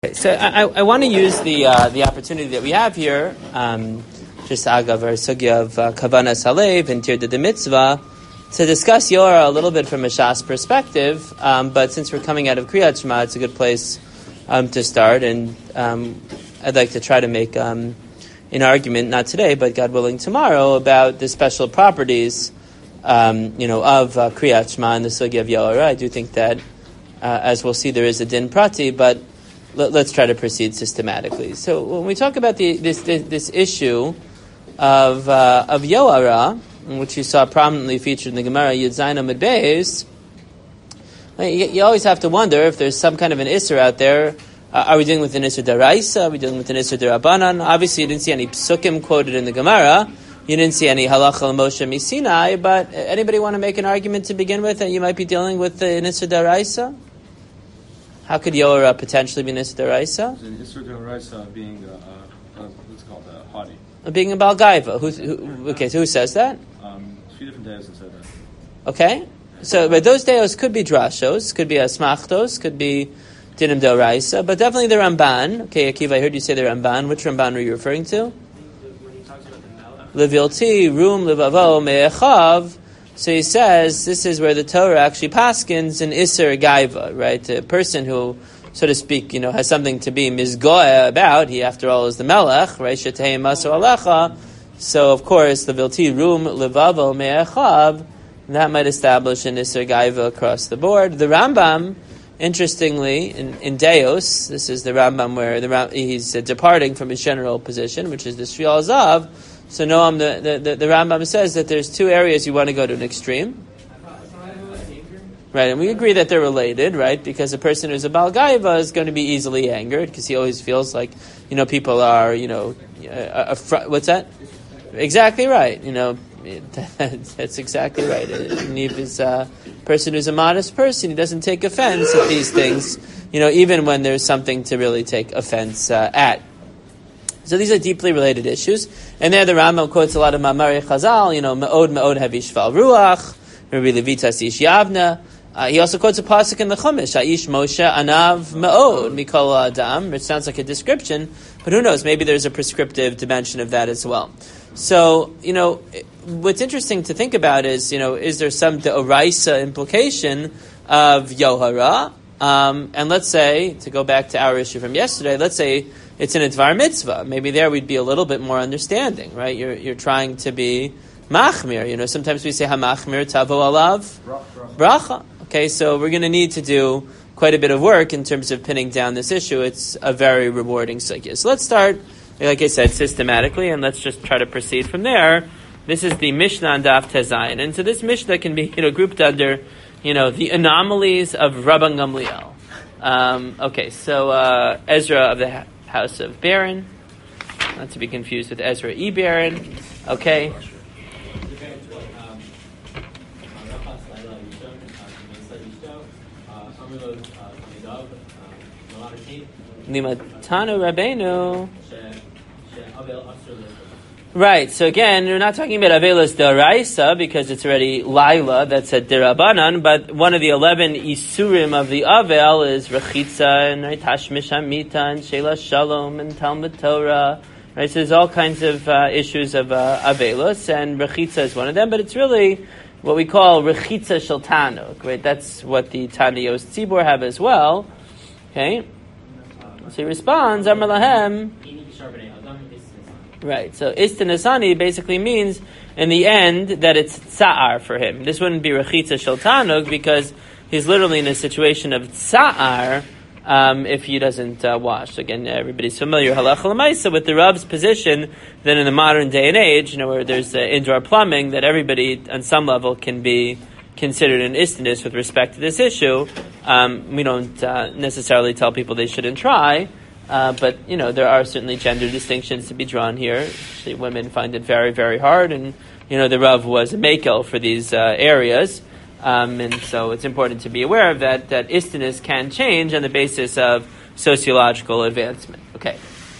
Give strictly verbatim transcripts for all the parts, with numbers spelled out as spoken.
Okay, so I, I want to use the uh, the opportunity that we have here, um, just agav our sugya of uh, kavanas halev and tirda de mitzvah, to discuss Yorah a little bit from a Shas perspective. Um, but since we're coming out of Kriyat Shema, it's a good place um, to start, and um, I'd like to try to make um, an argument, not today, but God willing, tomorrow, about the special properties, um, you know, of uh, Kriyat Shema and the sugya of Yorah. I do think that, uh, as we'll see, there is a din prati, but let's try to proceed systematically. So when we talk about the, this, this this issue of uh, of Yoara, which you saw prominently featured in the Gemara Yud Zayin Amud Beis, you, you always have to wonder if there's some kind of an Isser out there. Uh, are we dealing with an Isser Daraisa? Are we dealing with an Isser Darabanan? Obviously, you didn't see any psukim quoted in the Gemara. You didn't see any halacha l'Moshe misinai. But anybody want to make an argument to begin with that you might be dealing with an Isser Daraisa? How could Yorah potentially be Isser Daraisa? Isser Daraisa being a, a, a what's called a hadi. Being a Balgaiva. Who's, who, okay, so who says that? Um, three different deos that said that. Okay, so but those deos could be drashos, could be asmachtos, could be dinim Daraisa, but definitely the Ramban. Okay, Akiva, I heard you say the Ramban. Which Ramban were you referring to? When he talks about the Levilti, Rum, Levavo, Me'echav. So he says this is where the Torah actually paskins an Isser Gaiva, right? A person who, so to speak, you know, has something to be mizgoya about. He, after all, is the Melech, right? Shetei Maso Alecha. So, of course, the Vilti Rum Levavo Me'echav, that might establish an Isser Gaiva across the board. The Rambam, interestingly, in, in Deos, this is the Rambam where the he's uh, departing from his general position, which is the Shrial Zav. So Noam, the, the, the, the Rambam says that there's two areas you want to go to an extreme. Right, and we agree that they're related, right? Because a person who's a Baal Gaiva is going to be easily angered because he always feels like, you know, people are, you know, a, a fr- what's that? Exactly right. You know, that's exactly right. Neve is a person who's a modest person. He doesn't take offense at these things, you know, even when there's something to really take offense uh, at. So these are deeply related issues. And there the Rambam quotes a lot of Mamari Chazal, you know, Me'od Me'od Havishval Ruach, Rabbi Levitas Ish Yavna. Uh, he also quotes a pasuk in the Chumash, Aish Moshe Anav Me'od Mikol Adam, which sounds like a description, but who knows, maybe there's a prescriptive dimension of that as well. So, you know, what's interesting to think about is, you know, is there some deoraisa implication of Yohara? Um, and let's say, to go back to our issue from yesterday, let's say it's in a Dvar Mitzvah. Maybe there we'd be a little bit more understanding, right? You're you're trying to be machmir. You know, sometimes we say hamachmir tavo alav bracha. Okay, so we're going to need to do quite a bit of work in terms of pinning down this issue. It's a very rewarding sugya. So let's start, like I said, systematically, and let's just try to proceed from there. This is the Mishnah on Daf Tezayin, and so this Mishnah can be, you know, grouped under, you know, the anomalies of Rabban Gamliel. Um, okay, so uh, Ezra of the ha- House of Baron, not to be confused with Ezra E. Baron. Okay. Nimatanu Rabbeinu. Right, so again, we're not talking about Avelas Daraisa because it's already Laila, that's a Dirabanan, but one of the eleven Isurim of the Avel is Rechitza and Tashmish Hamita and Sheila Shalom and Talmud Torah. Right, so there's all kinds of uh, issues of uh, Avelos, and Rechitza is one of them, but it's really what we call Rechitza Shel Tanuk, right? That's what the Taniyos Tzibor have as well. Okay? So he responds, Amar Lahem. Right, so Istanasani basically means, in the end, that it's tsa'ar for him. This wouldn't be Rechitza Shel Tanug, because he's literally in a situation of tsa'ar um, if he doesn't uh, wash. Again, everybody's familiar, halacha l'maisa, with the Rav's position that in the modern day and age, you know, where there's uh, indoor plumbing, that everybody on some level can be considered an istinus with respect to this issue. Um, we don't uh, necessarily tell people they shouldn't try. Uh, but, you know, there are certainly gender distinctions to be drawn here. Actually, women find it very, very hard. And, you know, the Rav was a makel for these uh, areas. Um, and so it's important to be aware of that, that istinus can change on the basis of sociological advancement. Okay.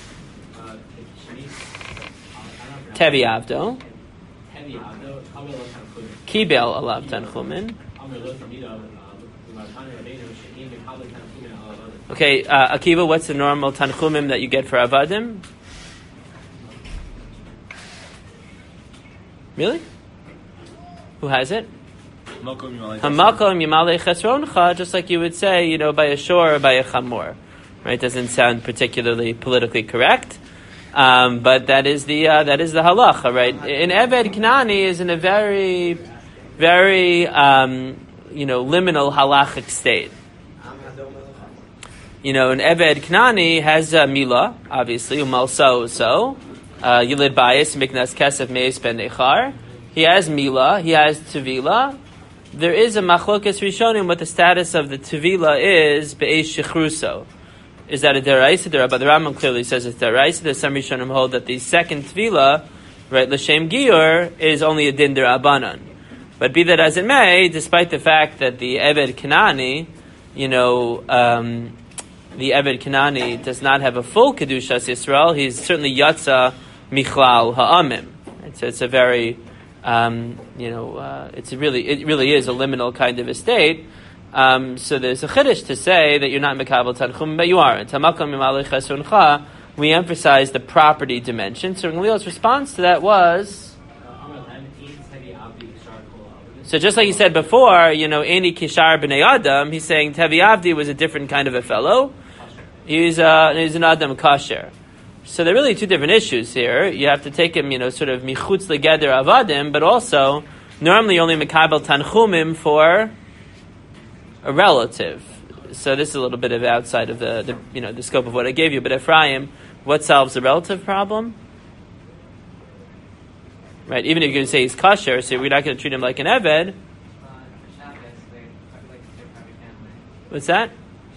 Tevi Avdo. Kibel Alav Tanchumen. Okay, uh, Akiva, what's the normal tanchumim that you get for avadim? Really? Who has it? Hamakom Yamalei Chesroncha, just like you would say, you know, by a shor or by a chamor. Right? Doesn't sound particularly politically correct. Um, but that is the uh, that is the halacha, right? In Eved Knani is in a very, very um, you know liminal halachic state. You know, an Eved Knani has a milah, obviously, umalso so yilid bayis miknas kesef meis ben nechar. He has milah, he has tevila. There is a machlokas rishonim what the status of the tevila is be'esh shechruso. Is that a deraisa? But the Rambam clearly says it's deraisa. There's some rishonim hold that the second tevila, right, l'shem giur, is only a din derabanan. But be that as it may, despite the fact that the Eved Kanani, you know, um, the Eved Kanani does not have a full kedushas Yisrael, he's certainly yatsa michlal ha'amim. Right? So it's a very, um, you know, uh, it's a really, it really is a liminal kind of a state. Um, so there's a chiddush to say that you're not mekabel tanchum, but you aren't. Hamakom Yamalei Chesroncha, we emphasize the property dimension. So Gamliel's response to that was, so just like he said before, you know, Eni Kishar B'nei Adam, he's saying Tevi Avdi was a different kind of a fellow. He's, uh, he's an Adam Kasher. So there are really two different issues here. You have to take him, you know, sort of michutz legeder avadim, but also, normally only mekabel tanchumim for a relative. So this is a little bit of outside of the, the you know the scope of what I gave you. But Ephraim, what solves the relative problem? Right, even if you're going to say he's kosher, so we're not going to treat him like an eved. What's that?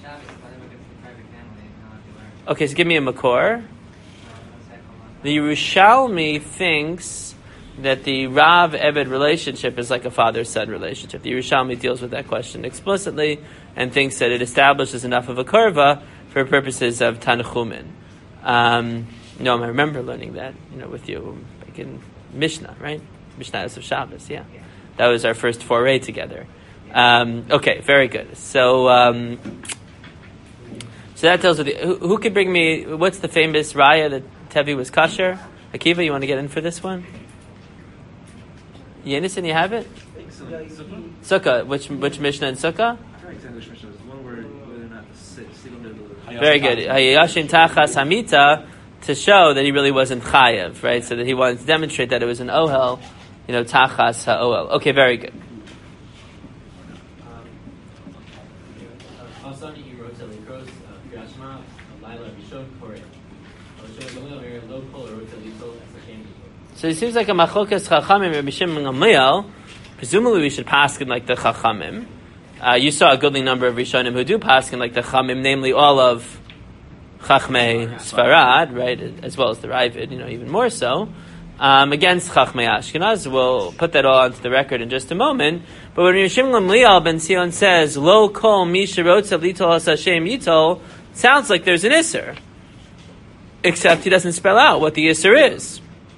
Okay, so give me a makor. The Yerushalmi thinks that the Rav-Eved relationship is like a father-son relationship. The Yerushalmi deals with that question explicitly and thinks that it establishes enough of a kurva for purposes of Tanchumin. Um, no, I remember learning that, you know, with you back in Mishnah, right? Mishnah of Shabbos, yeah. That was our first foray together. Um, okay, very good. So, um, so that tells you, who, who can bring me, what's the famous raya that Tevi was kosher? Akiva, you want to get in for this one? Yenison, you have it? Sukkah. Which which Mishnah in Sukkah? Very good. Hayashin Tachas Hamita, to show that he really wasn't chayav, right? So that he wanted to demonstrate that it was an ohel, you know, Tachas ha'ohel. Okay, very good. So it seems like a machokas chachamim Rabbi Shimon Gamliel. Presumably, we should paskin like the chachamim. Uh, you saw a goodly number of Rishonim who do paskin like the chachamim, namely all of Chachmei Sfarad, right, as well as the Ravid, you know, even more so. Um, against Chachmei Ashkenaz, we'll put that all onto the record in just a moment. But when Rabbi Shimon Gamliel ben Sion says "Lo kol mi sherotzav litol has Hashem yitol," sounds like there's an isser, except he doesn't spell out what the isser is.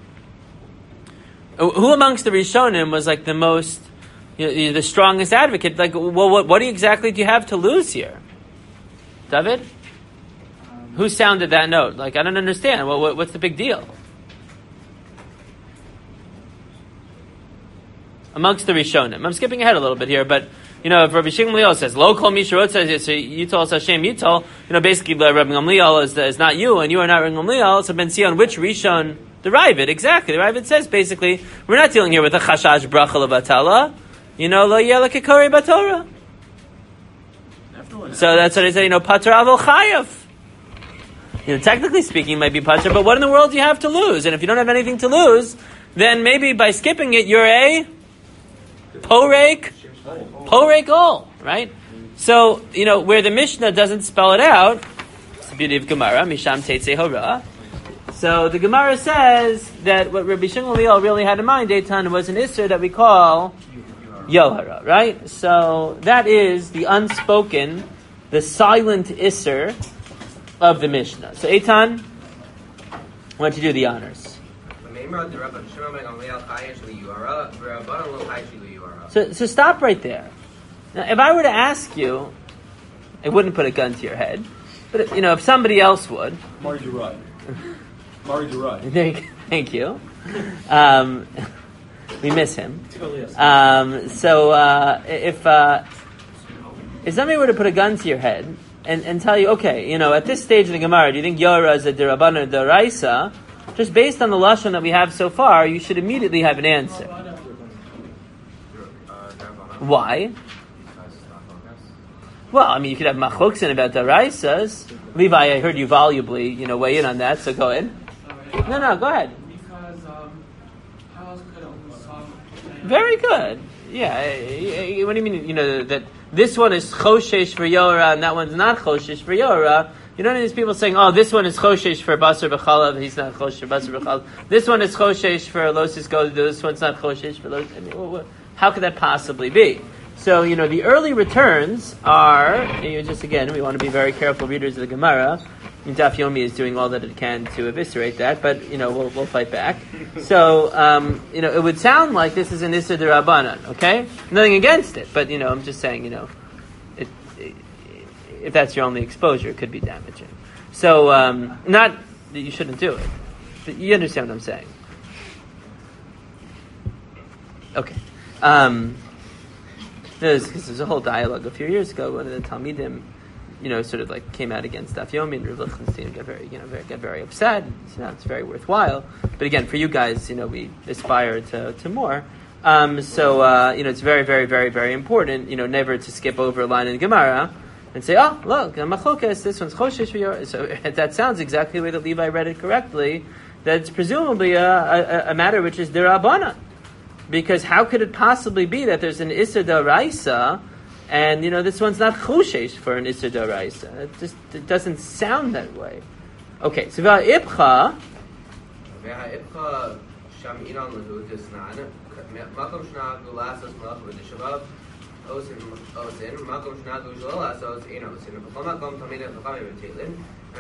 Who amongst the Rishonim was like the most, you know, the strongest advocate? Like, well, what, what exactly do you have to lose here, David? Um, Who sounded that note? Like, I don't understand. What, what, what's the big deal? Amongst the Rishonim, I'm skipping ahead a little bit here, but you know, if Rabbi Shimon Gamliel says "Lo kol misharot" says so Yitol Hashem Yitol, you know, basically Rabbi Gamliel is, is not you, and you are not Rabbi Gamliel. So Ben Sion, which Rishon? The Ravid, exactly. The Ravid says basically, we're not dealing here with a chashash bracha levatala. You know, lo yela kikori batorah. So that's what I say. You know, pater avol chayav. You know, technically speaking, it might be pater, but what in the world do you have to lose? And if you don't have anything to lose, then maybe by skipping it, you're a porek, porek all, right? So you know, where the Mishnah doesn't spell it out, it's the beauty of Gemara, misham teitzei hora. So the Gemara says that what Rabbi Shimon Gamliel really had in mind, Eitan, was an isser that we call Yohara, right? So that is the unspoken, the silent isser of the Mishnah. So Eitan, why don't you do the honors? So, so stop right there. Now, if I were to ask you, I wouldn't put a gun to your head. But you know, if somebody else would, Mari Durai. Mari Durai. Thank, thank you. Um, we miss him. Um, so uh, if uh, if somebody were to put a gun to your head and, and tell you, okay, you know, at this stage of the Gemara, do you think Yora is a Diraban or Daraisa? Just based on the lashon that we have so far, you should immediately have an answer. Why? Well, I mean, you could have machoksin about Daraisas. Levi, I heard you volubly, you know, weigh in on that, so go ahead. No, no, go ahead. Because, um, how else could it Very good. Yeah, what do you mean, you know, that this one is choshesh for Yora and that one's not choshesh for Yora? You know, these people saying, oh, this one is choshesh for basar b'chalav, he's not choshesh for basar b'chalav. This one is choshesh for losis godu, this one's not choshesh for losis. I mean, how could that possibly be? So, you know, the early returns are, you just again, we want to be very careful readers of the Gemara. Daf Yomi is doing all that it can to eviscerate that, but, you know, we'll we'll fight back. So, um, you know, it would sound like this is an Issur D'Rabbanan, okay? Nothing against it, but, you know, I'm just saying, you know, it, it, if that's your only exposure, it could be damaging. So, um, not that you shouldn't do it, but you understand what I'm saying. Okay. Um, there's, there's a whole dialogue a few years ago, one of the Talmidim, you know, sort of like came out against Daf Yomi, and Rav Lichtenstein got very, you know, very, got very upset. You know, it's very worthwhile. But again, for you guys, you know, we aspire to, to more. Um, so, uh, you know, it's very, very, very, very important, you know, never to skip over a line in the Gemara and say, oh, look, machlokas, this one's choshesh for your. So that sounds exactly the way that Levi read it correctly. That it's presumably a, a, a matter which is derabbanan. Because how could it possibly be that there's an Issur D'Oraisa, and, you know, this one's not choshesh for an Issur D'Oraisa? It just it doesn't sound that way. Okay, so V'ha'ipcha... V'ha'ipcha sham inan l'hu tisnan, makom shnagu lasas malach v'dishabav, osin, osin, makom shnagu shalol asos, ein osin, v'chol makom tamid v'chamim v'tilin,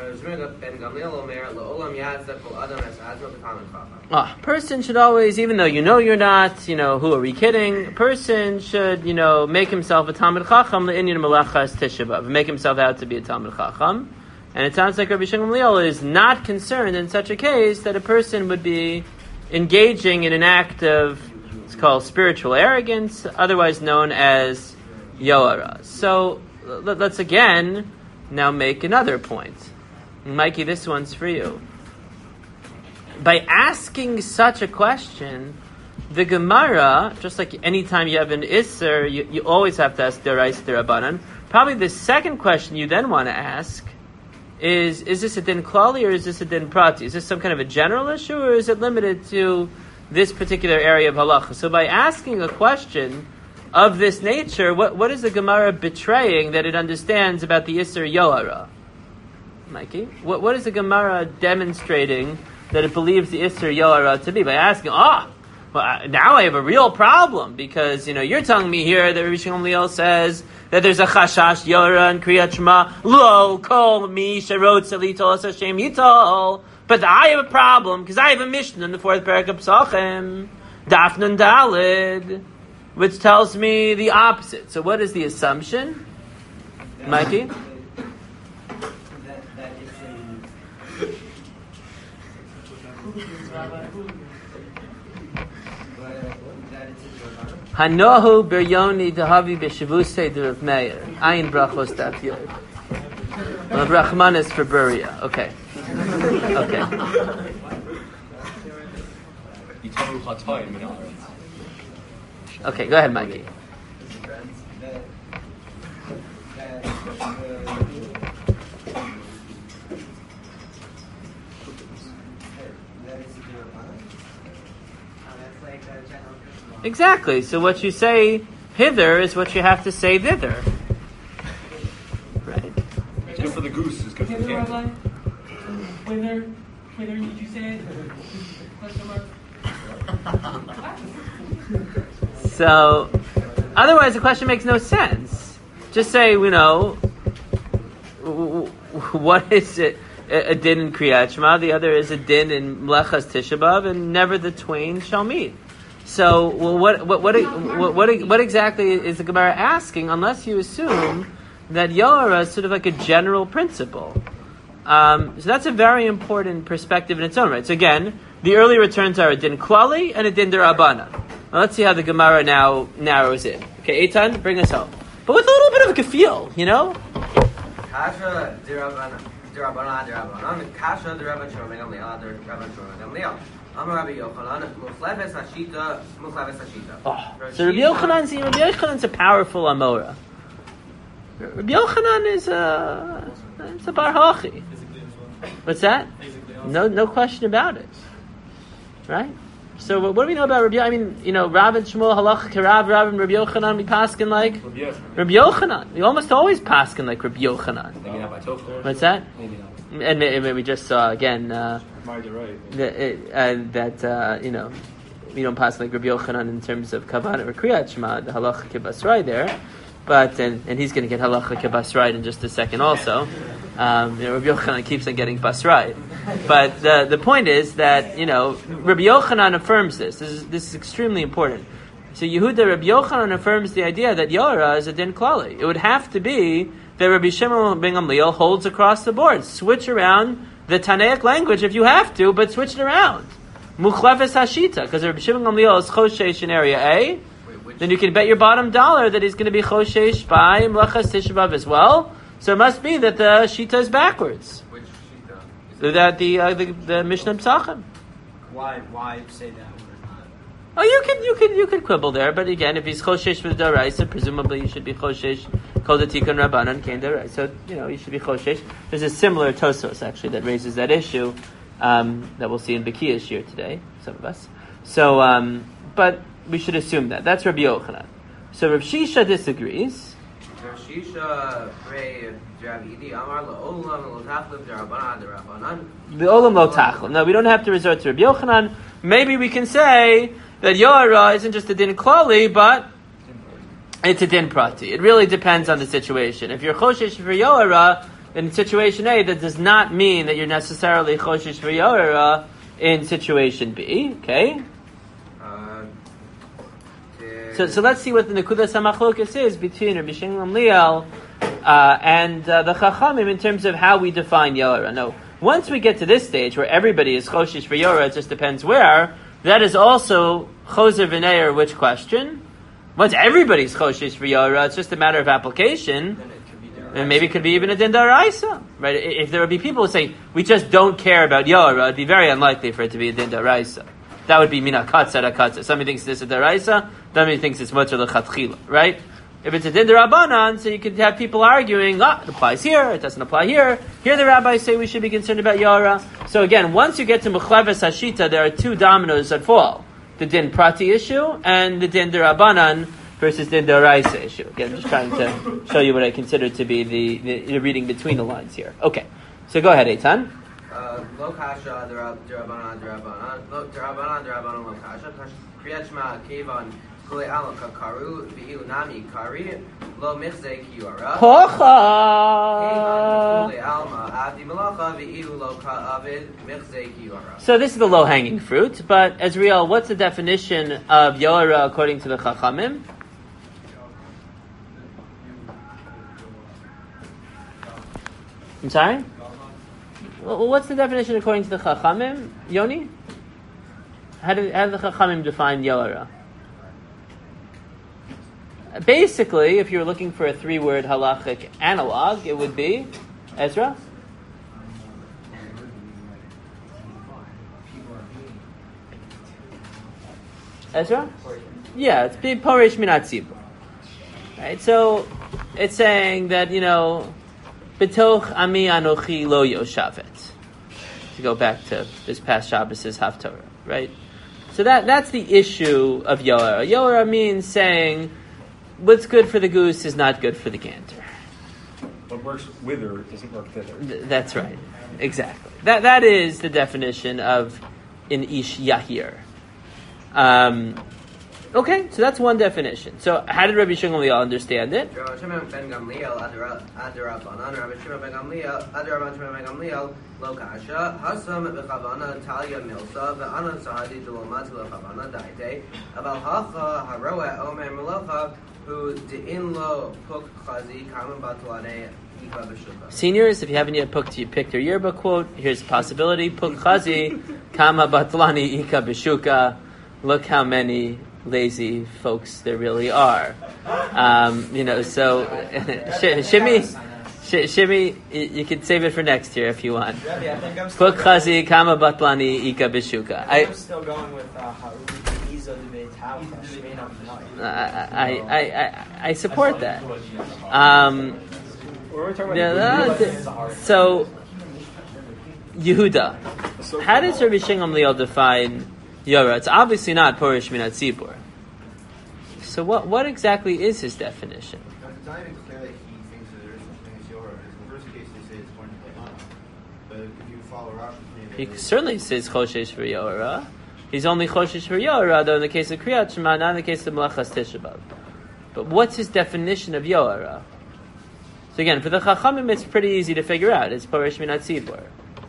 Ah, person should always, even though you know you're not, you know, who are we kidding? A person should, you know, make himself a Talmid Chacham, l'inyan melachas tishabav, make himself out to be a Talmid Chacham. And it sounds like Rabbi Shimon Gamliel is not concerned in such a case that a person would be engaging in an act of, it's called spiritual arrogance, otherwise known as Yoara. So let's again now make another point. Mikey, this one's for you. By asking such a question, the Gemara, just like any time you have an Isser, you, you always have to ask Derais Derabanan. Probably the second question you then want to ask is, is this a din klali or is this a din prati? Is this some kind of a general issue or is it limited to this particular area of halacha? So by asking a question of this nature, what, what is the Gemara betraying that it understands about the Isser Yohara? Mikey, what what is the Gemara demonstrating that it believes the Isser Yohara to be? By asking, ah, oh, well, now I have a real problem because, you know, you're telling me here that Rabbi Shimon Gamliel says that there's a chashash Yohara and Kriyat Shema, lo kol mi sherot selitol Hashem yitol. But I have a problem because I have a mission in the fourth parak of Pesachim, Daf Nun Daled, which tells me the opposite. So what is the assumption, Mikey? Hanohu Biryoni Dahavi Beshavuse de Rav Meir. Ayin Brachos Daf Yod. Well, Brachman is for Buria. Okay. Okay. Okay, go ahead, Mikey. Exactly. So what you say hither is what you have to say thither. Right. It's good for the goose. It's good for the gander. Whither, whither did you say it? Question mark. So, otherwise the question makes no sense. Just say, you know, what is it? A din in Kriyat Shema, the other is a din in Mlechas Tisha B'Av, and never the twain shall meet. So, well, what, what, what, what, what, what exactly is the Gemara asking? Unless you assume that Yoara is sort of like a general principle. Um, so that's a very important perspective in its own right. So again, the early returns are a din klali and a din derabanan. Now let's see how the Gemara now narrows in. Okay, Eitan, bring us home. But with a little bit of a gefeel, you know? Kasha derabanan, derabanan, derabanan. Kasha derabanan shomei gamliel, derabanan shomei gamliel. Amar Rabbi Yochanan, muchlefes hashita, muchlefes hashita. Oh, so Rabbi Yochanan, see, Rabbi Yochanan's a powerful Amora. Rabbi Yochanan is a, it's a bar hachi. What's that? No, no question about it. Right? So what do we know about Rabbi? I mean, you know, Rav and Shmuel, Halacha, Karav, Rav and Rabbi Yochanan, we paskin like Rabbi Yochanan. We almost always paskin like Rabbi Yochanan. Maybe not by Tofar. What's that? Maybe not. And maybe we just saw again uh, right. that, uh, that uh, you know, we don't pass like Rabbi Yochanan in terms of kavanah or kriyat shema, the halacha kibasrai there, but and, and he's going to get halacha kibasrai in just a second also. Um, you know, Rabbi Yochanan keeps on getting basrai, but the the point is that you know Rabbi Yochanan affirms this. This is this is extremely important. So Yehuda Rabbi Yochanan affirms the idea that Yora is a din klali. It would have to be that Rabbi Shimon ben Gamliel holds across the board. Switch around the Tanaic language if you have to, but switch it around. Muchlefes hashita, because Rabbi Shimon ben Gamliel is choshesh in area A, Wait, then you can bet your bottom dollar that he's going to be choshesh by Mlechas Tisha B'Av as well. So it must be that the shita is backwards. Which shita? So that the uh, the, the Mishnah Psachim. Why? Why say that? Oh, you could you could you could quibble there, but again, if he's choshesh with daraisa, presumably you should be choshesh called the tikkun rabbanan kain daraisa. So you know you should be choshesh. There's a similar Tosos actually that raises that issue um, that we'll see in Bekiya's shir today. Some of us. So, um, but we should assume that that's Rabbi Yochanan. So Rav Shisha disagrees. Rav Shisha pray Javidi Amar LaOlam Lo Tachlif Derabanan Derabanan. The olam lo tachlim. No, we don't have to resort to Rabbi Yochanan. Maybe we can say that Yora isn't just a din klali, but it's a din prati. It really depends on the situation. If you're choshesh for Yora in situation A, that does not mean that you're necessarily choshesh for Yora in situation B. Okay. Uh, so, so let's see what the Nekudas HaMachlokas is between Rabbi Shimon Gamliel uh, and uh, the Chachamim in terms of how we define Yora. No, once we get to this stage where everybody is choshesh for Yora, it just depends where. That is also choser v'neir, which question? Once everybody's choshesh for Yora, it's just a matter of application. And maybe it could be even a din daraisa, right? If there would be people who say, we just don't care about Yora, it'd be very unlikely for it to be a din daraisa. That would be mina katsa da katsa. Somebody thinks this is a daraisa, somebody thinks it's mutter l'chatchila, right? If it's a din darabanan, so you could have people arguing, ah, it applies here, it doesn't apply here. Here the rabbis say we should be concerned about Yora. So again, once you get to Muchleves Hashita, there are two dominoes that fall. The din prati issue and the din darabanan versus din daraisa issue. Again, I'm just trying to show you what I consider to be the, the, the reading between the lines here. Okay, so go ahead, Eitan. Lo kasha derabanan derabanan lo derabanan derabanan lo kasha kriyat shema kevan kule alaka karu v'iu nami kari lo michze kiyora Hocha. kule alma avdi malacha v'iu lo ka'avid michze kiyora. So this is the low-hanging fruit, but Ezriel, what's the definition of Yora according to the Chachamim? I'm sorry? Well, what's the definition according to the Chachamim? Yoni? How do, how do the Chachamim define Yora? Basically, if you're looking for a three-word halachic analog, it would be Ezra? Ezra? Yeah, it's Porish Minat Tzibur. Right, so it's saying that, you know, B'toch ami anochi lo yoshavet. To go back to this past Shabbos' Haftorah, right? So that that's the issue of Yora. Yora means saying what's good for the goose is not good for the gander. What works with her doesn't work with her. Th- that's right. Exactly. That that is the definition of an ish yahir. Um, okay, so that's one definition. So how did Rabbi Shimon Gamliel understand it? Rabbi Shimon ben Gamliel adarabanan. Rabbi Shimon ben Gamliel adaraban Shimon ben Gamliel lo kasha hasam v'chavana talia milsa v'anan sahadi d'lomat l'chavana daite aval hacha haroa omer melacha who de'in lo puk chazi kama batalane ika b'shuka. Seniors, if you haven't yet picked, you picked your yearbook quote, here's a possibility. Puk chazi kama batlani ika b'shuka. Look how many lazy folks there really are. Um, you know, so shimmy, sh- shimmy, you can save it for next year if you want. Rebbe, I think I'm still Puk chazi kama batlani ika b'shuka. I'm still going with uh, Haru Izo de Beitau Shmein Amnai. I, I, I, I support that. Um, We're talking about yeah, the that- so, Yehuda, how does Rabbi Shimon Gamliel define Yorah? It's obviously not Porish Minat Tzibur. So what what exactly is his definition? It's not even clear that he thinks that there is such thing as Yorah. In the first case, they say it's one to play on. But if you follow Rashi, He certainly says Choshesh for Yorah. He's only Choshesh for Yorah, though in the case of Kriyat Shema, not in the case of Melachas Tisha B'Av. But what's his definition of Yorah? So again, for the Chachamim, it's pretty easy to figure out. It's Porish Minat Tzibur.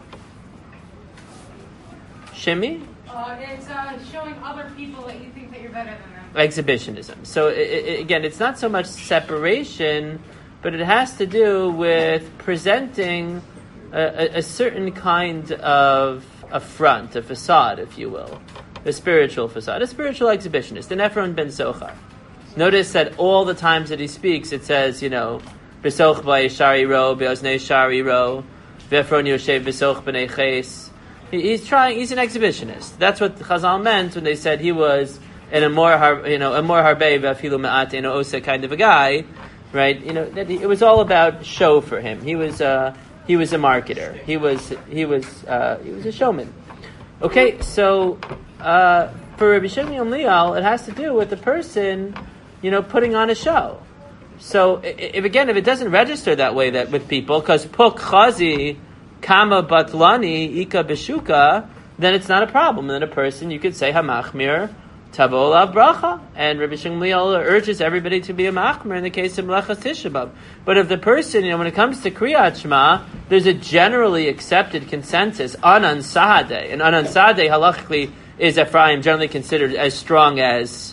Shimi? Uh, it's uh, showing other people that you think that you're better than them. Exhibitionism. So i i again, it's not so much separation, but it has to do with presenting a, a, a certain kind of a front, a facade, if you will, a spiritual facade, a spiritual exhibitionist. An Ephron ben Sochar. Notice that all the times that he speaks, it says, you know, B'soch b'ay shari ro, b'oznei shari ro, v'Ephron yoshev b'soch b'nei ches. He's trying. He's an exhibitionist. That's what Chazal meant when they said he was in a more, har, you know, a more harbei v'afilu me'at in osa kind of a guy, right? You know, that he, it was all about show for him. He was, uh, he was a marketer. He was, he was, uh, he was a showman. Okay, so uh, for Rabbi Shimon Gamliel, it has to do with the person, you know, putting on a show. So if again, if it doesn't register that way that with people, because puk chazi kama batlani ika b'shuka, then it's not a problem. Then a person, you could say hamachmir tavo lav bracha, and Rabbi Shimon Gamliel urges everybody to be a machmir in the case of melachas Tisha B'Av. But if the person, you know, when it comes to Kriyat Shema, there's a generally accepted consensus on Anan Sahadeh, and Anan Sahadeh halachically is Ephraim generally considered as strong as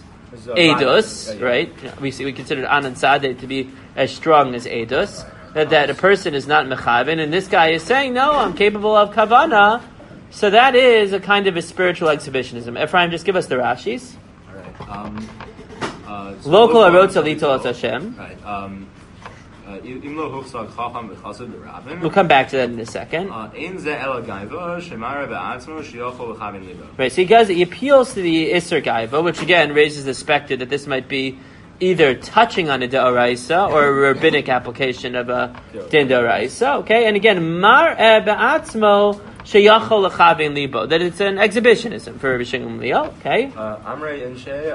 Eidos, right? We see we consider Anan Sahadeh to be as strong as Eidos. That, that a person is not mechavin, and this guy is saying, no, I'm capable of kavana. So that is a kind of a spiritual exhibitionism. Ephraim, just give us the Rashis. All right. Um, uh, so Local local arot salito as Hashem. Right. Um, uh, im lo huchsag chacham v'chassid v'rabim. We'll come back to that in a second. Uh, ein ze ela gaiva shemara be'atzmo shiyochol v'chavin libo. Right, so he does, he appeals to the Isser Gaiva, which again raises the specter that this might be either touching on a De'oraisa or a rabbinic application of a Din De'oraisa, okay? And again, Mar be'atzmo sheyachol l'chavin libo, that it's an exhibitionism for Rabbi Shimon Gamliel, okay? Amrei inshe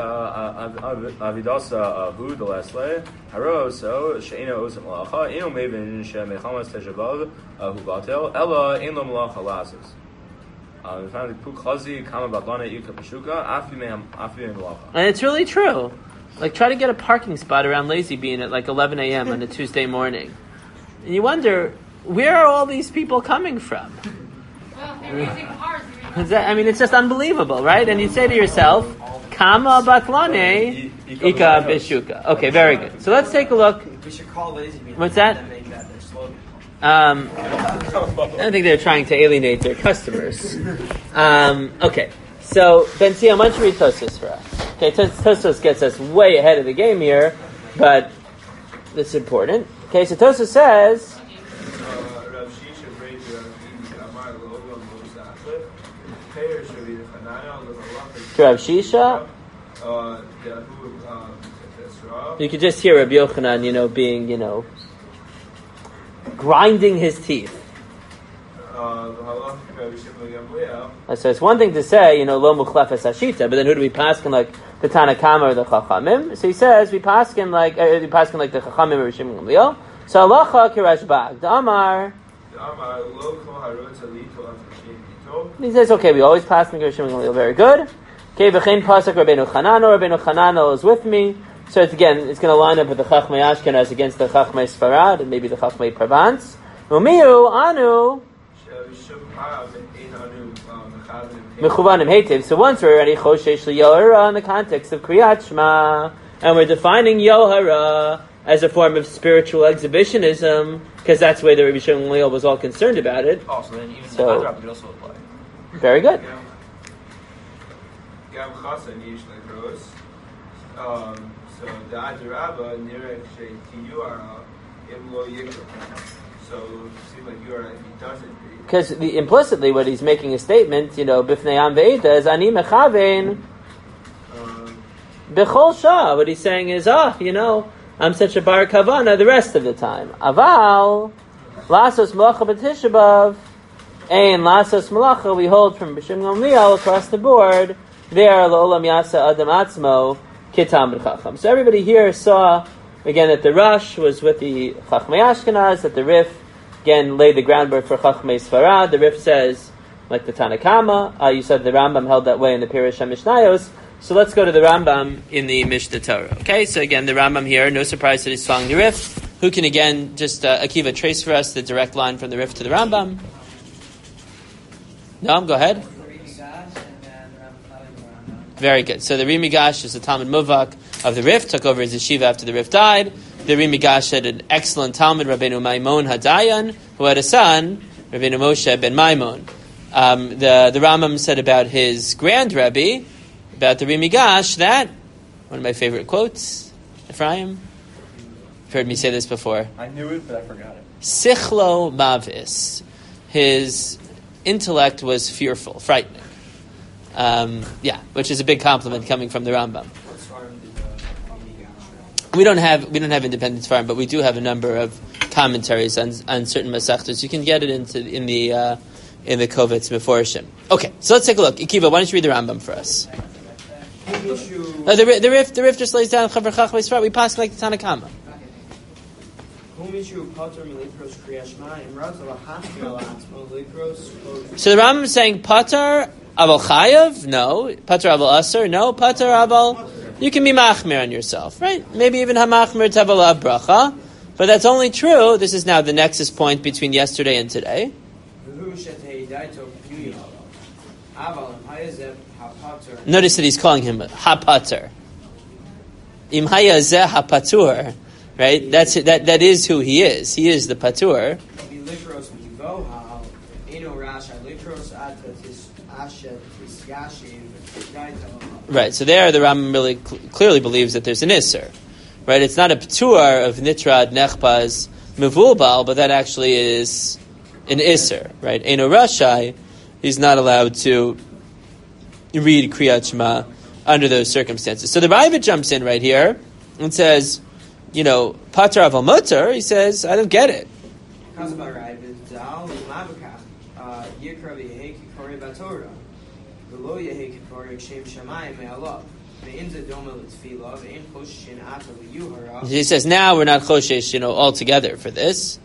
avidasa hu delesle haro so sheino osam malacha eno mevin she mechamas teshabav hu batel ella eno malacha lasus. Uh, we found puk chazi kama batlana ika b'shuka afi me'am afi me'malacha. And it's really true. Like, try to get a parking spot around Lazy Bean at like eleven a.m. on a Tuesday morning. And you wonder, where are all these people coming from? Well, they're using cars. Is that, I mean, it's just unbelievable, right? And you say to yourself, Kama batlane ika b'shuka. Okay, very good. So let's take a look. We should call Lazy Bean. What's that? And make that their slogan. Um, I think they're trying to alienate their customers. Um, okay, so Ben Sion, why don't you read Tosfos for us? Okay, Tosfos gets us way ahead of the game here, but it's important. Okay, so Tosfos says, to Rav Shisha, you could just hear Rabbi Yochanan, you know, being, you know, grinding his teeth. So it's one thing to say, you know, lo muchlefes hashita, but then who do we paskin like the Tanakama or the Chachamim? So he says we paskin like uh, we paskin like the Chachamim or Rishim Gamliel. So halacha kirashbag the Amar. He says, okay, we always paskin Rishim Gamliel. Very good. Okay, v'chein pasuk Rabbeinu Chanano. Rabbeinu Chanano is with me. So it's again, it's going to line up with the Chachmei Ashkenaz against the Chachmei Sfarad and maybe the Chachmei Provence. Umiu anu. Mechuvanim Heitiv. So once we're already Choshesh Liyorah in the context of Kriyat Shema, and we're defining Yohara as a form of spiritual exhibitionism, because that's the way the Rabbi Shimon Gamliel was all concerned about it. Oh, so then even So- the Adrab could also apply. Very good. Gam Chasa Nish Nekros. Um, so the Adraba Nirek Shei Tiyuara Imlo Yikro. So it seems like Yura, if he doesn't be. Because implicitly, what he's making a statement, you know, b'fnei ve'eda is ani mechavein Um, b'chol shah. What he's saying is, ah, you know, I'm such a bar kavana the rest of the time. Aval lasos malacha b'tisha b'av and lasos malacha we hold from B'Shim Gamliel across the board. There la'olam yasa adam atzmo kitam b'chacham. So everybody here saw again that the Rush was with the Chachmei Ashkenaz, that the Rif again laid the groundwork for Chachmei Sfarad. The Rif says, like the Tanakama, uh, you said the Rambam held that way in the Pirush HaMishnayos. So let's go to the Rambam in the Mishnah Torah. Okay, so again, the Rambam here, no surprise that he's following the Rif. Who can again, just uh, Akiva, trace for us the direct line from the Rif to the Rambam? No, go ahead. Very good. So the Rimigash is the Talmud Muvak of the Rif, took over his yeshiva after the Rif died. The Rimigash had an excellent Talmud, Rabbeinu Maimon Hadayan, who had a son, Rabbeinu Moshe ben Maimon. Um, the, the Rambam said about his grand Rebbe, about the Rimigash, that, one of my favorite quotes, Ephraim, you've heard me say this before. I knew it, but I forgot it. Sichlo Mavis. His intellect was fearful, frightening. Um, yeah, which is a big compliment coming from the Rambam. We don't have we don't have independent farm, but we do have a number of commentaries on, on certain masechtas. You can get it into in the uh, in the Kovetz Meforshim. Okay, so let's take a look. Akiva, why don't you read the Rambam for us? Uh, the, the Rif the Rif just lays down Chavar Chachmei Sfarad. We pass like the Tanakama. So the Rambam is saying Patar Aval Chayav? No. Patar Aval Asr? No. Patar Aval... You can be machmir on yourself, right? Maybe even hamachmir tavalah bracha. But that's only true. This is now the nexus point between yesterday and today. Notice that he's calling him hapater. Imhaya zeh hapatur. Right? That's that that is who he is. He is the patur. Right, so there the Rambam really cl- clearly believes that there's an Isser. Right, it's not a P'tur of Nitrad, Nechbaz, Mevulbal, but that actually is an Isser. Right, Eino Rashai, he's not allowed to read Kriyat Shema under those circumstances. So the Ravid jumps in right here and says, you know, Pater Aval Mutter, he says, I don't get it. He says now we're not choshesh, you know, altogether for this.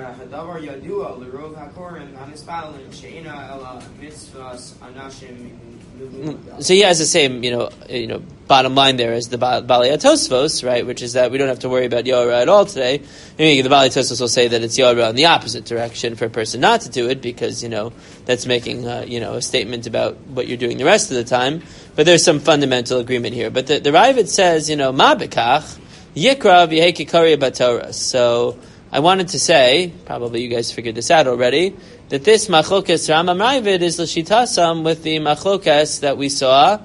So he has the same, you know, you know, bottom line there as the Bali Tosfos, right? Which is that we don't have to worry about Yorah at all today. I mean, the Bali Tosfos will say that it's Yorah in the opposite direction for a person not to do it because, you know, that's making, uh, you know, a statement about what you're doing the rest of the time. But there's some fundamental agreement here. But the, the Ravid says, you know, Ma bekach yikra v'heki kariya batorah. So I wanted to say, probably you guys figured this out already, that this machlokas Rambam Ravid is l'shitasam with the machlokas that we saw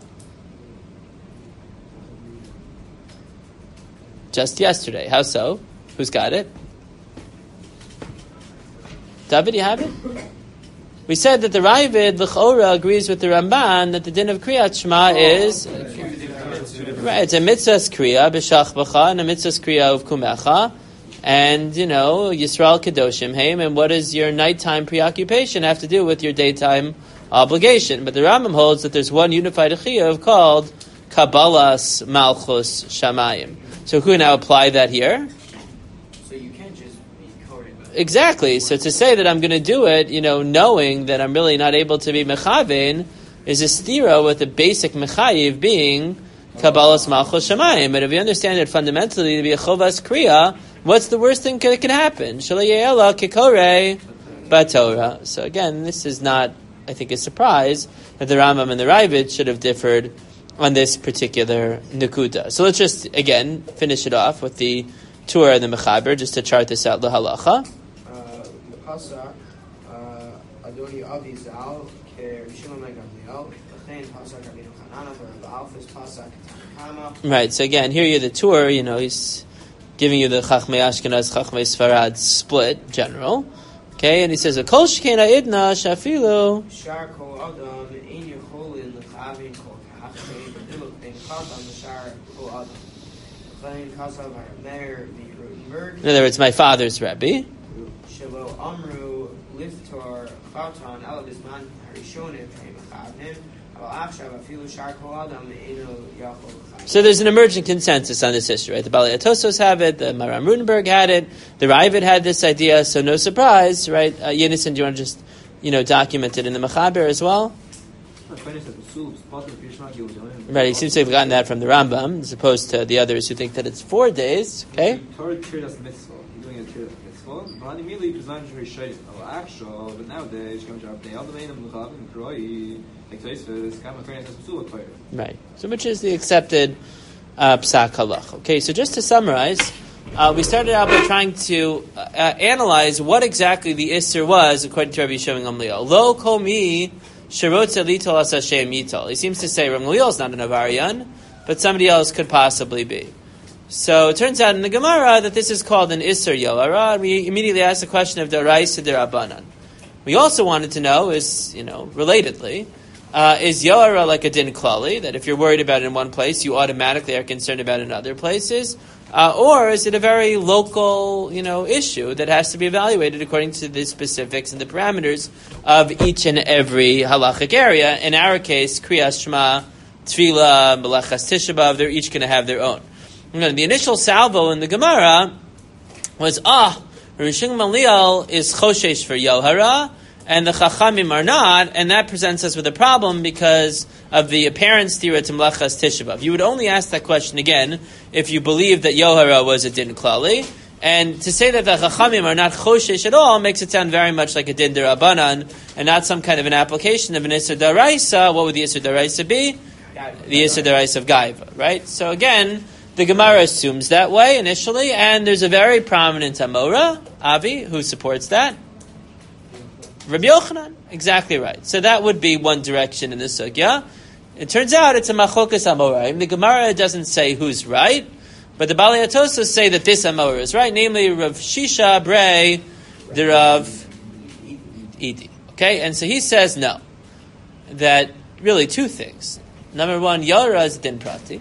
just yesterday. How so? Who's got it? David, you have it? We said that the Ravid l'chora agrees with the Ramban that the din of Kriyat Shema is right. It's a mitzvah's kriya b'shach b'cha and a mitzvah's kriya of kumecha. And, you know, Yisrael Kedoshim Haim, and what does your nighttime preoccupation have to do with your daytime obligation? But the Rambam holds that there's one unified chiyuv called Kabbalas Malchus Shamayim. So who can now apply that here? So you can't just be quoted. Exactly. So to say that I'm going to do it, you know, knowing that I'm really not able to be mechavein, is a stira with the basic mechayiv being Kabbalas Malchus Shamayim. But if you understand it fundamentally to be a chovas kriya, what's the worst thing that can happen? Shalayela kikore batorah. So again, this is not, I think, a surprise that the Rambam and the Ravid should have differed on this particular Nakuda. So let's just, again, finish it off with the Torah and the Mechaber, just to chart this out, the halacha. The Pasuk, Adoni Avi Zal, Ke Rishon Megamliel, V'chein Pasuk Rabbeinu Chananah, the Alphas Pasuk Kama. Right, so again, here you're the Torah, you know, he's giving you the Chachmei Ashkenaz, Chachmei Sfarad split, general. Okay, and he says, Kol Shekena Idna Shafilu. Shar Kol Adam, Ein Yecholin L'Chavin Kol Kach, Shein B'diluk Ben Chatam, Shar Kol Adam. V'chein Kasav HaRameir V'Rutenberg. In other words, my father's Rebbe. Shelo Amru Liftor Chatan Ela Bisman Harishonim V'chein Mechavnim. So there's an emergent consensus on this issue, right? The Balei Atosos have it, the Maram Rutenberg had it, the Raavad had this idea, so no surprise, right? Uh, Yenison, do you want to just, you know, document it in the Mechaber as well? Right, he seems to have gotten that from the Rambam, as opposed to the others who think that it's four days, okay? But immediately presented her shape. Oh, actual, but nowadays, come to our day, all the main of the and Kroi, like this, come a train as a player. Right. So, which is the accepted uh, psak halach? Okay. So, just to summarize, uh, we started out by trying to uh, analyze what exactly the Isser was according to Rabbi Shimon Gamliel. Lo kol mi sherotza litol as Hashem yitol. He seems to say Rabbi Gamliel is not an Avarian, but somebody else could possibly be. So it turns out in the Gemara that this is called an Isser Yohara. We immediately asked the question of Daraisa Derabanan. We also wanted to know is, you know, relatedly, uh, is Yohara like a Din Klali, that if you're worried about it in one place, you automatically are concerned about it in other places? Uh, or is it a very local, you know, issue that has to be evaluated according to the specifics and the parameters of each and every halachic area? In our case, Kriyas Shema, Tefillah, Melechas Tisha B'Av, they're each going to have their own. You know, the initial salvo in the Gemara was, ah, Rishon Gamliel is choshesh for Yohara, and the Chachamim are not, and that presents us with a problem because of the apparent stira to Melechas Tisha B'Av. You would only ask that question again if you believe that Yohara was a din klali, and to say that the Chachamim are not choshesh at all makes it sound very much like a din derabanan, and not some kind of an application of an Isser Daraisa. What would the Isser Daraisa be? The Isser Daraisa of Gaiva, right? So again, the Gemara assumes that way initially, and there's a very prominent Amora, Avi, who supports that. Rabbi Yochanan, exactly right. So that would be one direction in the Sugya. It turns out it's a Machokas Amoraim. The Gemara doesn't say who's right, but the Balei Atosos say that this Amora is right, namely Rav Shisha Brei, the Rav Idi. Okay, and so he says no. That really two things. Number one, Yohara is Din Prati.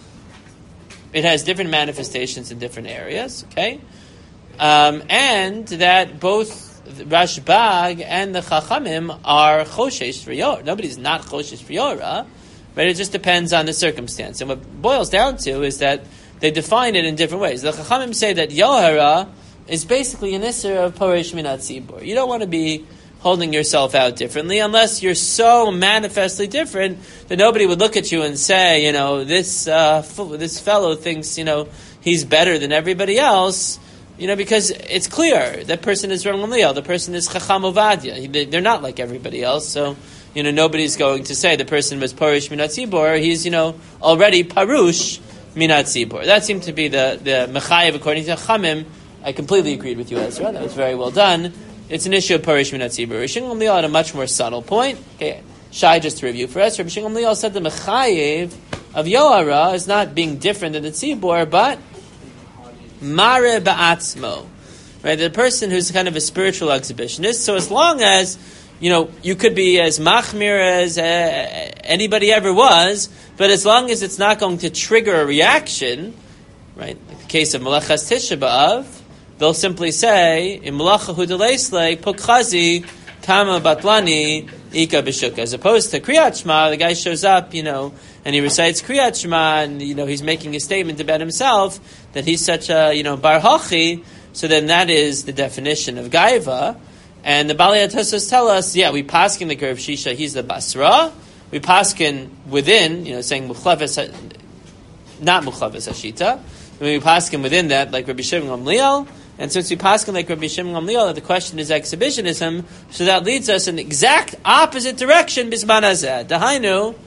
It has different manifestations in different areas, okay? Um, and that both Rashbag and the Chachamim are choshesh for Yohara. Nobody's not choshesh for Yohara, but it just depends on the circumstance. And what it boils down to is that they define it in different ways. The Chachamim say that Yohara is basically an Isser of Poresh Minat Tzibur. You don't want to be holding yourself out differently, unless you're so manifestly different that nobody would look at you and say, you know, this uh, this fellow thinks, you know, he's better than everybody else, you know, because it's clear that person is Rav Gamliel, the person is Chacham Ovadia. They're not like everybody else, so, you know, nobody's going to say the person was Parush Minat Tzibur. He's, you know, already Parush Minat Tzibur. That seemed to be the, the Mechayev according to Chachamim. I completely agreed with you, Ezra. That was very well done. It's an issue of Parish Minat Tzibur. Rishon Gamliel had a much more subtle point. Okay, Shai, just to review for us, Rishon Gamliel said the Mechayev of Yohara is not being different than the Tzibur, but Mare Ba'atzmo. Right, the person who's kind of a spiritual exhibitionist. So as long as, you know, you could be as machmir as uh, anybody ever was, but as long as it's not going to trigger a reaction, right, like the case of Melechas Tisha B'Av, they'll simply say, "Im malachahu deleisle pukchazi kama batlani ika b'shuk." As opposed to Kriyat Shema, the guy shows up, you know, and he recites Kriyat Shema, and you know he's making a statement about himself that he's such a, you know, bar hachi. So then that is the definition of gaiva. And the Balei Atosos tell us, yeah, we paskin the Rav Shisha, he's the basra. We paskin within, you know, saying muchlaves, not muchlaves hashita. We paskin within that, like Rabbi Shimon Gamliel. And since we paskin like Rabbi Shimon Gamliel, that the question is exhibitionism, so that leads us in the exact opposite direction, bisman hazeh. Dahainu,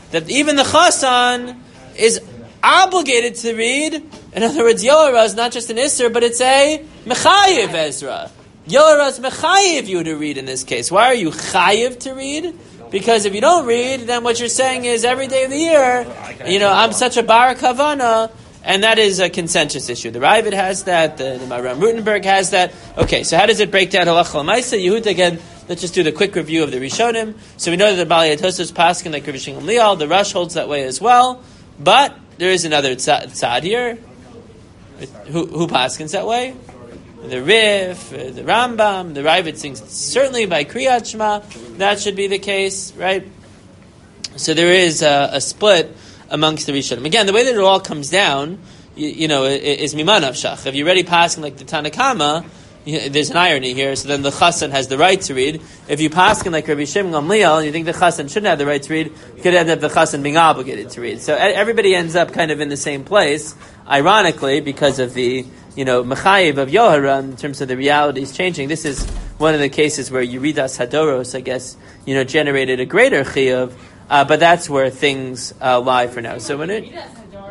that even the Chassan is obligated to read. In other words, Yohara is not just an Isser, but it's a Mechayiv Ezra. Yohara is Mechayiv you to read in this case. Why are you Chayiv to read? Because if you don't read, then what you're saying is every day of the year, you know, I'm such a Bar Kavana, and that is a consensus issue. The Ravid has that, the, the Maram Rutenberg has that. Okay, so how does it break down Halacha L'Maisa? Yehuda, again, let's just do the quick review of the Rishonim. So we know that the Bali Atosa is paskin like Rav Shimon Gamliel, the Rush holds that way as well, but there is another tzad here. Who, who paskins that way? The Rif, the Rambam, the Ravid sings certainly by Kriyat Shema. That should be the case, right? So there is a, a split amongst the Rishonim. Again, the way that it all comes down, you, you know, is Mimanav Shach. If you're already passing like the Tanakama, you, there's an irony here. So then the Chassan has the right to read. If you passing like Rabbi Shimon Gamliel and you think the Chassan shouldn't have the right to read, you could end up the Chassan being obligated to read. So everybody ends up kind of in the same place, ironically, because of the, you know, Mechayiv of Yohara in terms of the realities changing. This is one of the cases where Yeridas Hadoros, I guess, you know, generated a greater Chiyuv, uh, but that's where things uh, lie for now. So when it,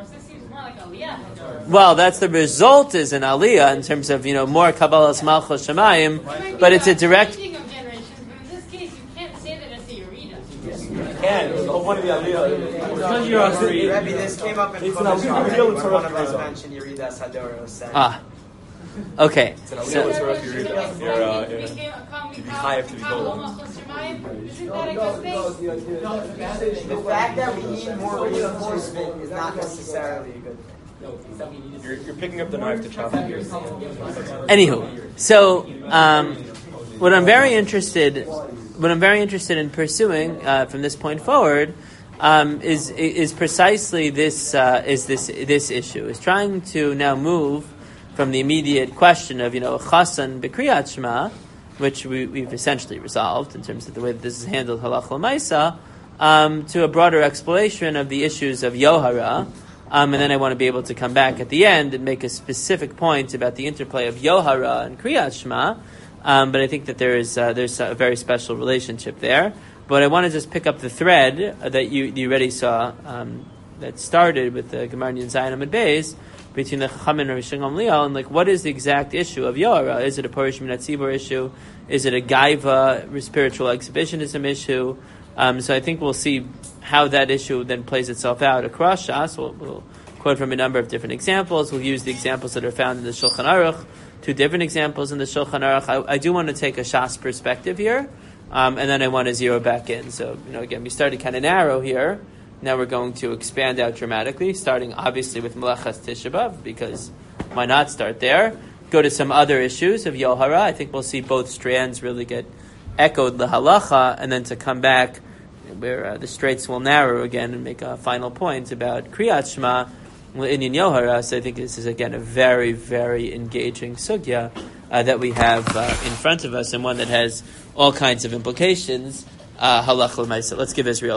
well, that's the result is an Aliyah in terms of, you know, more Kabbalas Malchus Shemayim, but it's a direct. And the whole point of the Aliyah is Rebbe, this came up in Chumash. One of us mentioned Yeridas Hadoros. Ah, okay. It's an So, Aliyah to be read. You're, uh, to be chayav to be golden. The fact that we need more reinforcement is not necessarily a good thing. You're, you're picking up the knife to chop it here. Anywho, so um, what I'm very interested, what I'm very interested in pursuing uh, from this point forward um, is is precisely this uh, is this this issue is trying to now move from the immediate question of, you know, Chassan b'Kriyat Shema, which we, we've essentially resolved in terms of the way that this is handled Halacha L'Maisa, um, to a broader exploration of the issues of Yohara. Um, and then I want to be able to come back at the end and make a specific point about the interplay of Yohara and Kriyat Shema. Um, but I think that there is uh, there's a very special relationship there. But I want to just pick up the thread that you you already saw um, that started with the Gemara in Zayin Amud Beis between the Chachamim and Rav Shimon Gamliel, and like, what is the exact issue of Yohara? Is it a Porish Minat Tzibur issue? Is it a Gaiva spiritual exhibitionism issue? Um, so I think we'll see how that issue then plays itself out across Shas. We'll, we'll quote from a number of different examples. We'll use the examples that are found in the Shulchan Aruch, two different examples in the Shulchan Aruch. I, I do want to take a Shas perspective here, um, and then I want to zero back in. So, you know, again, we started kind of narrow here. Now we're going to expand out dramatically, starting obviously with Melechas Tisha B'Av, because why not start there? Go to some other issues of Yohara. I think we'll see both strands really get echoed lahalacha, and then to come back where uh, the straits will narrow again and make a final point about Kriyat Shema in Yohara. So I think this is again a very, very engaging sugya uh, that we have uh, in front of us, and one that has all kinds of implications. Uh, halach l'maisa. Let's give Israel